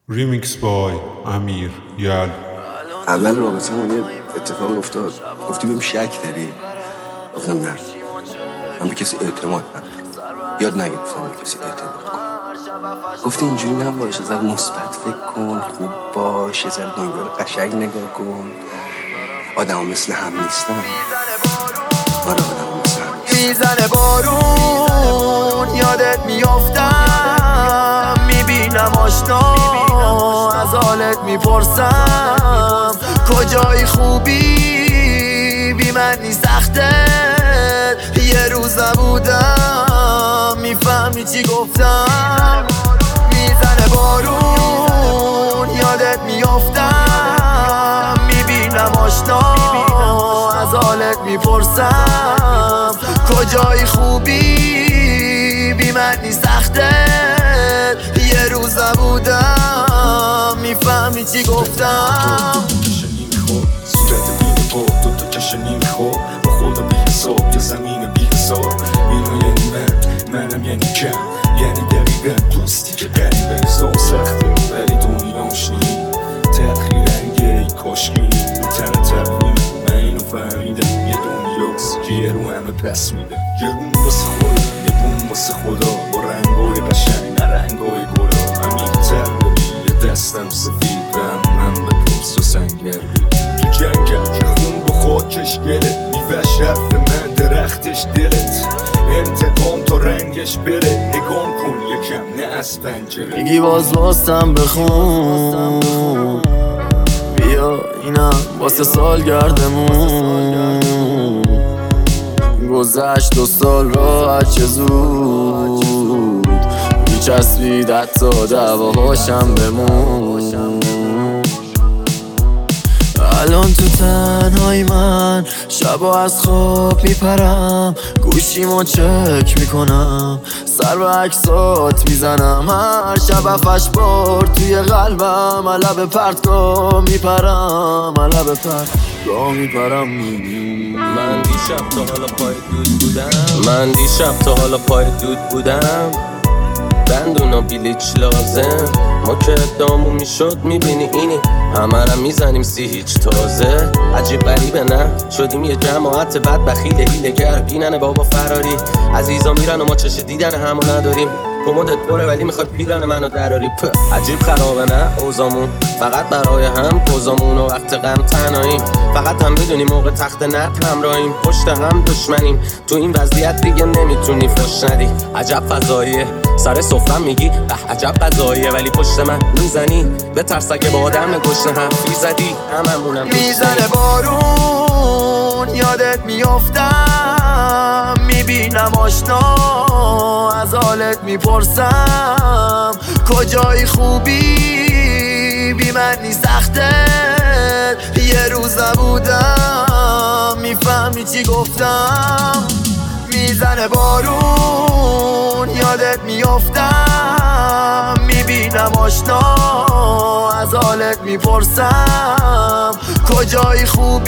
ریمیکس بای امیر یل. اول رابطه من یه اتفاق افتاد، گفتی بهم شک داری؟ گفتم نه، من به کسی اعتماد ندارم. یاد نگرفتم به کسی اعتماد کنم. گفتی اینجوری نباشه، ذره مثبت فکر کن، خوب باش، یه ذره دنیا رو قشنگ نگاه کن. آدم مثل هم نیستن. آره آدم مثل هم نیستن. میزنه بارون یادت میافتم، میبینم آشنا از حالت میپرسم کجای خوبی بی من نیست سخته. یه روز بودم میفهمی چی گفتم. میزنه بارون یادت میافتم، میبینم آشنا از حالت میپرسم کجای خوبی بی من نیست سخته. یه روز بودم میفهمی چی گفتم. صورت بینه با دوتا کشنی میخواب با خودم بی حساب یه زمین بی حساب. اینو یعنی منم یعنی کم، یعنی دقیقا دوستی که قریبه زام سخته ولی دنیاش نی تأخیر انگه کاشکی میتنه تقویم. من اینو فهمیدم یه دنیاست که یه رو همه پس میده، یه روم واسه خدا یه بوم واسه خدا با رنگای قشنگ نه رنگای گلا. همین تقوی یه دستم سفید و من به پرس و سنگر تو جنگم که خون با خاکش گله میوش حرف من درختش دلت انتقام تا رنگش بره. نگام کن یکم نه از پنجره میگی باستم بخون بیا اینم واسه سالگردمون. گذشت 2 سال راحت چه زود میچسبید حتی دعواهاشم بمون. الان تو تنهای من شبا از خواب میپرم، گوشیمو چک میکنم، سر به عکسات میزنم، هر شب 7-8 بار توی قلبم علب پرتگاه میپرم، علب پرتگاه میپرم. من دیشب تا حالا پای دود بودم، دندون و بیلیچ لازم. ما که ادامون میشد میبینی اینی همه را میزنیم هیچ تازه. عجیب غریبه نه شدیم یه جماعت بد بخیل هیلگر بینن بابا فراری. عزیزا میرن و ما چش دیدن همو نداریم. کمدت پره ولی میخواد پیرن منو دراری. عجیب خرابه نه اوزامون فقط برای هم پوزامون و وقت غم تنهاییم. فقط هم بدونی موقع تخت نت همراهیم، پشت هم دشمنیم. تو این وضعیت دیگه نمیتونی فش ندی. عجب فضاییه سر سفرم میگی به عجب قضاییه، ولی پشت من میزنی به ترس اگه با آدم گشنه حرفی زدی هممونم. میزنه بارون یادت میافتم، میبینم آشنا از حالت میپرسم کجای خوبی بی من نیست سخته. یه روز بودم میفهمی چی گفتم. میزنه بارون یادت میافتم، میبینم آشنا از حالت میپرسم کجای خوبی